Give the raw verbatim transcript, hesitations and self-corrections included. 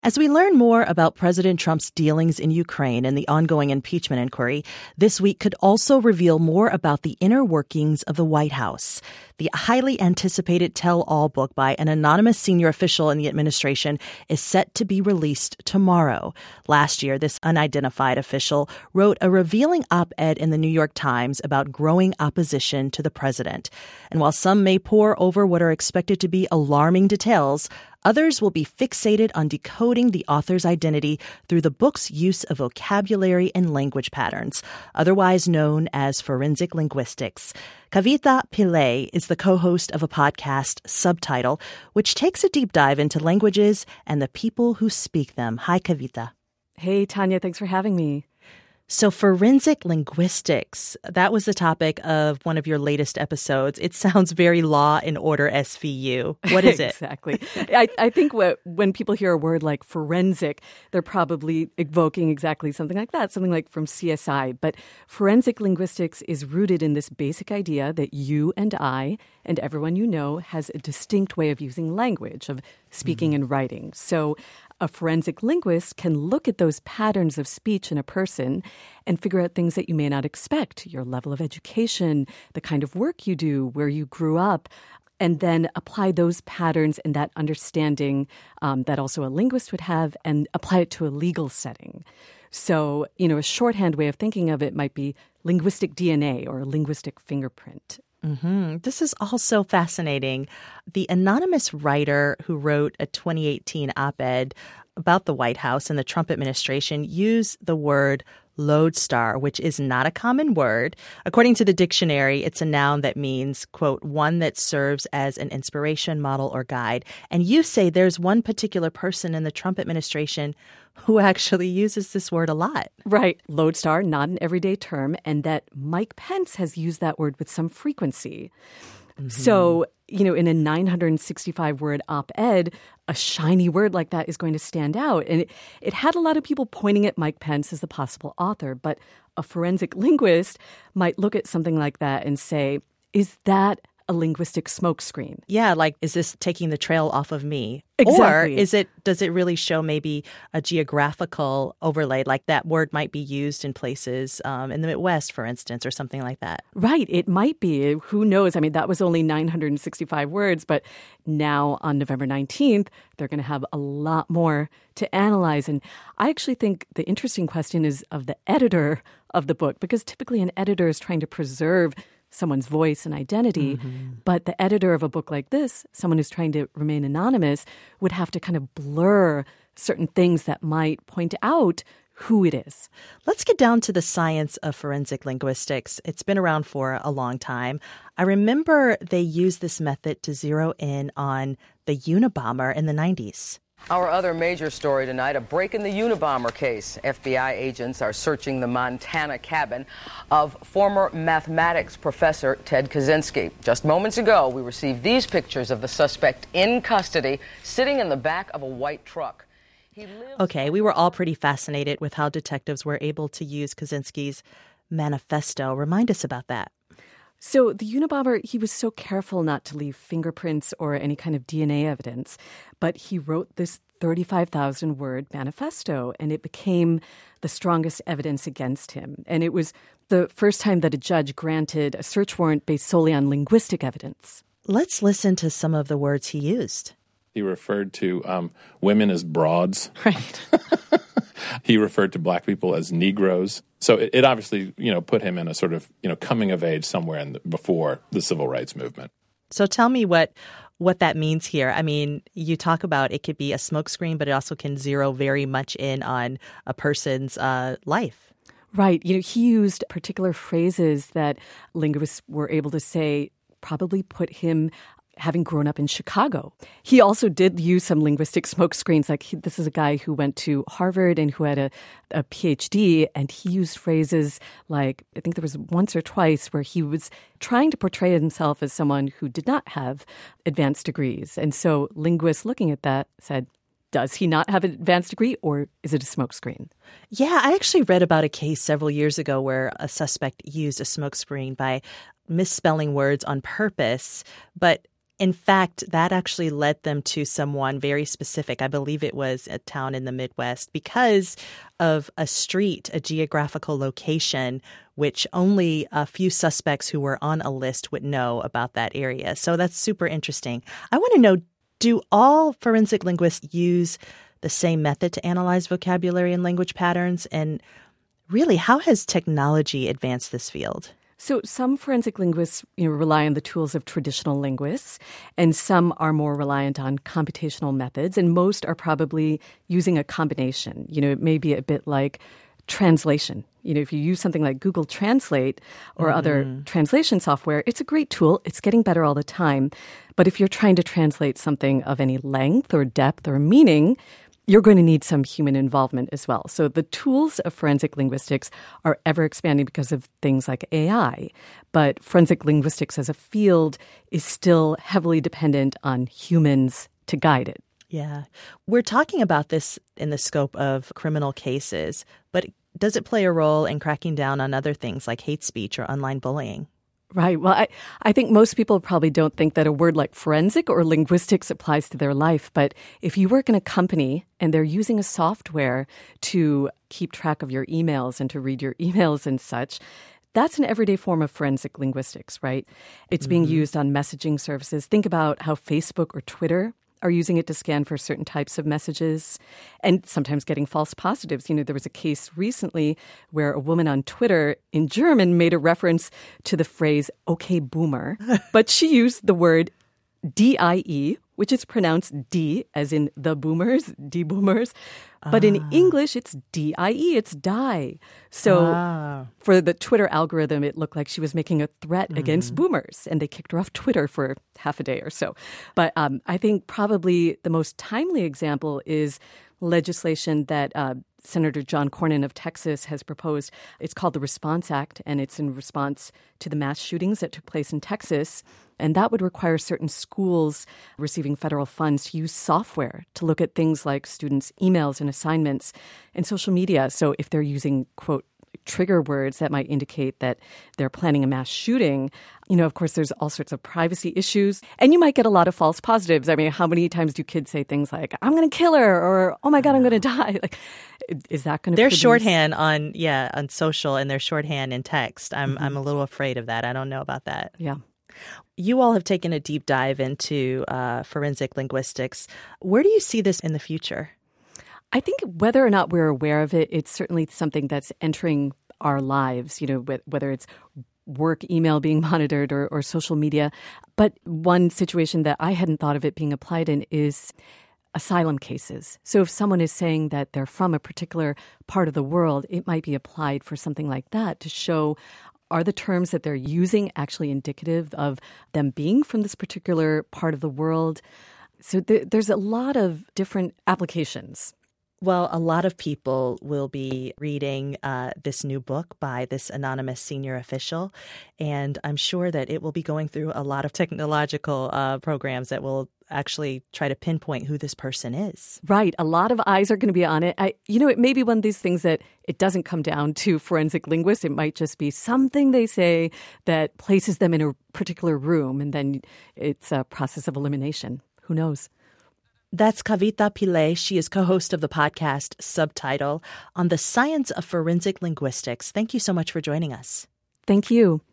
As we learn more about President Trump's dealings in Ukraine and the ongoing impeachment inquiry, this week could also reveal more about the inner workings of the White House. The highly anticipated tell-all book by an anonymous senior official in the administration is set to be released tomorrow. Last year, this unidentified official wrote a revealing op-ed in the New York Times about growing opposition to the president. And while some may pore over what are expected to be alarming details, others will be fixated on decoding the author's identity through the book's use of vocabulary and language patterns, otherwise known as forensic linguistics. Kavitha Pillai is the co-host of a podcast, Subtitle, which takes a deep dive into languages and the people who speak them. Hi, Kavitha. Hey, Tanya. Thanks for having me. So forensic linguistics, that was the topic of one of your latest episodes. It sounds very Law and Order S V U. What is it? Exactly. I, I think what, when people hear a word like forensic, they're probably evoking exactly something like that, something like from C S I. But forensic linguistics is rooted in this basic idea that you and I and everyone you know has a distinct way of using language, of speaking mm-hmm. and writing. So a forensic linguist can look at those patterns of speech in a person and figure out things that you may not expect, your level of education, the kind of work you do, where you grew up, and then apply those patterns and that understanding um, that also a linguist would have and apply it to a legal setting. So, you know, a shorthand way of thinking of it might be linguistic D N A or a linguistic fingerprint. Mm-hmm. This is all so fascinating. The anonymous writer who wrote a twenty eighteen op-ed about the White House and the Trump administration used the word lodestar, which is not a common word. According to the dictionary, it's a noun that means, quote, one that serves as an inspiration, model, or guide. And you say there's one particular person in the Trump administration who actually uses this word a lot. Right. Lodestar, not an everyday term, and that Mike Pence has used that word with some frequency. Mm-hmm. So, you know, in a nine hundred sixty-five word op-ed, a shiny word like that is going to stand out. And it, it had a lot of people pointing at Mike Pence as the possible author. But a forensic linguist might look at something like that and say, is that a linguistic smokescreen? Yeah, like, is this taking the trail off of me? Exactly. Or is it, does it really show maybe a geographical overlay, like that word might be used in places um, in the Midwest, for instance, or something like that? Right. It might be. Who knows? I mean, that was only nine hundred sixty-five words, but now on November nineteenth, they're going to have a lot more to analyze. And I actually think the interesting question is of the editor of the book, because typically an editor is trying to preserve someone's voice and identity. Mm-hmm. But the editor of a book like this, someone who's trying to remain anonymous, would have to kind of blur certain things that might point out who it is. Let's get down to the science of forensic linguistics. It's been around for a long time. I remember they used this method to zero in on the Unabomber in the nineties. Our other major story tonight, a break in the Unabomber case. F B I agents are searching the Montana cabin of former mathematics professor Ted Kaczynski. Just moments ago, we received these pictures of the suspect in custody, sitting in the back of a white truck. He lives- Okay, we were all pretty fascinated with how detectives were able to use Kaczynski's manifesto. Remind us about that. So the Unabomber, he was so careful not to leave fingerprints or any kind of D N A evidence, but he wrote this thirty-five thousand word manifesto, and it became the strongest evidence against him. And it was the first time that a judge granted a search warrant based solely on linguistic evidence. Let's listen to some of the words he used. He referred to um, women as broads. Right. He referred to black people as Negroes. So it, it obviously, you know, put him in a sort of, you know, coming of age somewhere in the, before the civil rights movement. So tell me what what that means here. I mean, you talk about it could be a smokescreen, but it also can zero very much in on a person's uh, life. Right. You know, he used particular phrases that linguists were able to say probably put him having grown up in Chicago. He also did use some linguistic smokescreens. Like he, this is a guy who went to Harvard and who had a, a P H D, and he used phrases like, I think there was once or twice where he was trying to portray himself as someone who did not have advanced degrees. And so linguists looking at that said, does he not have an advanced degree, or is it a smokescreen? Yeah, I actually read about a case several years ago where a suspect used a smokescreen by misspelling words on purpose, but In fact, that actually led them to someone very specific. I believe it was a town in the Midwest because of a street, a geographical location, which only a few suspects who were on a list would know about that area. So that's super interesting. I want to know, do all forensic linguists use the same method to analyze vocabulary and language patterns? And really, how has technology advanced this field? So some forensic linguists, you know, rely on the tools of traditional linguists, and some are more reliant on computational methods, and most are probably using a combination. You know, it may be a bit like translation. You know, if you use something like Google Translate or mm-hmm. other translation software, it's a great tool. It's getting better all the time. But if you're trying to translate something of any length or depth or meaning, you're going to need some human involvement as well. So the tools of forensic linguistics are ever expanding because of things like A I. But forensic linguistics as a field is still heavily dependent on humans to guide it. Yeah. We're talking about this in the scope of criminal cases, but does it play a role in cracking down on other things like hate speech or online bullying? Right. Well, I, I think most people probably don't think that a word like forensic or linguistics applies to their life. But if you work in a company and they're using a software to keep track of your emails and to read your emails and such, that's an everyday form of forensic linguistics, right? It's mm-hmm. being used on messaging services. Think about how Facebook or Twitter are using it to scan for certain types of messages and sometimes getting false positives. You know, there was a case recently where a woman on Twitter in German made a reference to the phrase, okay, boomer, but she used the word D I E, which is pronounced D as in the boomers, D boomers. But ah. in English, it's D I E, it's die. So ah. for the Twitter algorithm, it looked like she was making a threat mm. against boomers, and they kicked her off Twitter for half a day or so. But um, I think probably the most timely example is legislation that uh, Senator John Cornyn of Texas has proposed. It's called the Response Act, and it's in response to the mass shootings that took place in Texas. And that would require certain schools receiving federal funds to use software to look at things like students' emails and assignments and social media. So if they're using, quote, trigger words that might indicate that they're planning a mass shooting, you know, of course, there's all sorts of privacy issues. And you might get a lot of false positives. I mean, how many times do kids say things like, I'm going to kill her, or, oh my God, I'm going to die? Like, is that going to Their produce... shorthand on, yeah, on social and their shorthand in text. I'm mm-hmm. I'm a little afraid of that. I don't know about that. Yeah. You all have taken a deep dive into uh, forensic linguistics. Where do you see this in the future? I think whether or not we're aware of it, it's certainly something that's entering our lives, you know, whether it's work email being monitored or, or social media. But one situation that I hadn't thought of it being applied in is asylum cases. So if someone is saying that they're from a particular part of the world, it might be applied for something like that to show, are the terms that they're using actually indicative of them being from this particular part of the world? So th- there's a lot of different applications. Well, a lot of people will be reading uh, this new book by this anonymous senior official, and I'm sure that it will be going through a lot of technological uh, programs that will actually try to pinpoint who this person is. Right. A lot of eyes are going to be on it. I, you know, it may be one of these things that it doesn't come down to forensic linguists. It might just be something they say that places them in a particular room, and then it's a process of elimination. Who knows? That's Kavita Pillai. She is co-host of the podcast Subtitle on the science of forensic linguistics. Thank you so much for joining us. Thank you.